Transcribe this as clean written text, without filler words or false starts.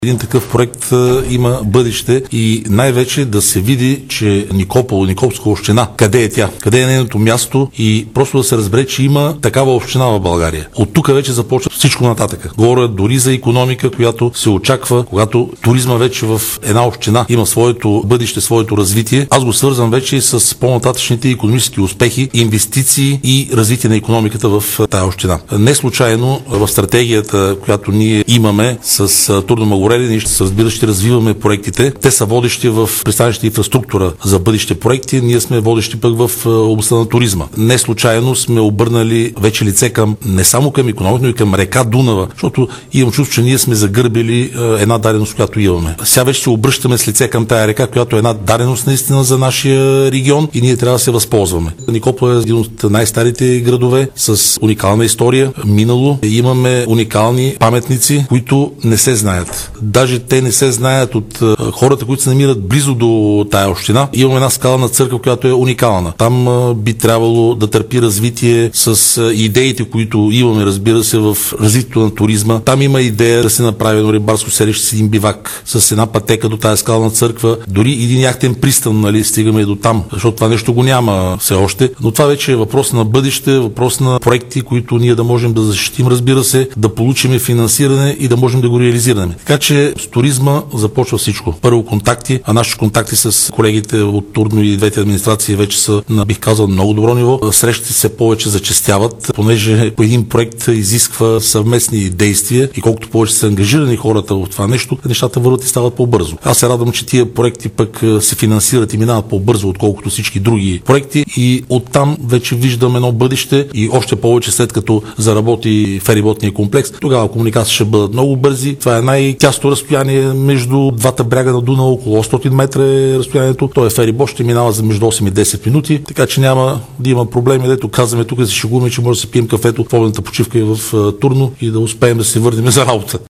Един такъв проект има бъдеще и най-вече да се види, че Никопска община, къде е тя, къде е нейното място и просто да се разбере, че има такава община в България. От тук вече започва всичко нататък. Говоря дори за икономика, която се очаква, когато туризма вече в една община има своето бъдеще, своето развитие. Аз го свързвам вече и с по-нататъчните икономически успехи, инвестиции и развитие на икономиката в тая община. Не случайно в стратегията, която ние имаме с Турну Мъгуреле, ние ще развиваме проектите. Те са водещи в пристанищна инфраструктура за бъдещи проекти. Ние сме водещи пък в областта на туризма. Не случайно сме обърнали вече лице към не само към икономика, но и към река Дунава, защото имам чувство, че ние сме загърбили една даденост, която имаме. Сега вече се обръщаме с лице към тая река, която е една даденост наистина за нашия регион и ние трябва да се възползваме. Никопол е един от най-старите градове с уникална история, минало. Имаме уникални паметници, които не се знаят. Даже те не се знаят от хората, които се намират близо до тая община. Имаме една скална църква, която е уникална. Там би трябвало да търпи развитие с идеите, които имаме, разбира се, в развитието на туризма. Там има идея да се направи едно рибарско селище с един бивак, с една пътека до тая скална църква. Дори един яхтен пристан, нали, стигаме и до там, защото това нещо го няма все още. Но това вече е въпрос на бъдеще, въпрос на проекти, които ние да можем да защитим, разбира се, да получим финансиране и да можем да го реализираме. Така че с туризма започва всичко. Първо контакти, а нашите контакти с колегите от Турно и двете администрации вече са на, бих казал, много добро ниво. Срещите се повече зачестяват, понеже по един проект изисква съвместни действия и колкото повече са ангажирани хората в това нещо, нещата върват и стават по-бързо. Аз се радвам, че тия проекти пък се финансират и минават по-бързо, отколкото всички други проекти и оттам вече виждам едно бъдеще и още повече след като заработи фериботния комплекс, тогава комуникации ще бъдат много бързи. Това е най-тясно разстояние между двата бряга на Дунава, около 100 метра е разстоянието. Той е ферибот, ще минава за между 8 и 10 минути, така че няма да има проблеми. Дето казваме тук, да се шегуваме, че може да се пием кафето в обедната почивка и в Турно и да успеем да се върнем за работа.